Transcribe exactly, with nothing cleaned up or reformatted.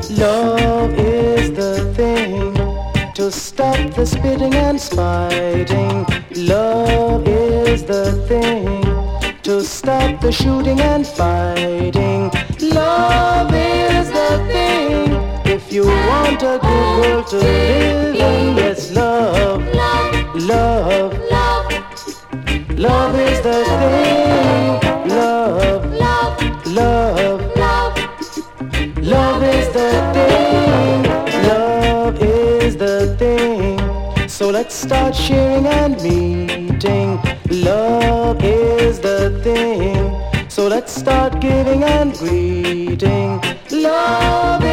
Love is the thing to stop the spitting and spiting. Love is the thing to stop the shooting and fighting. Love is the thing if you want a good world to live in. Yes, love, love, love, love is the thing. Love, love, love, love is the thing. Love is the thing. So let's start sharing and meeting. Love is the thing. So let's start giving and greeting. Love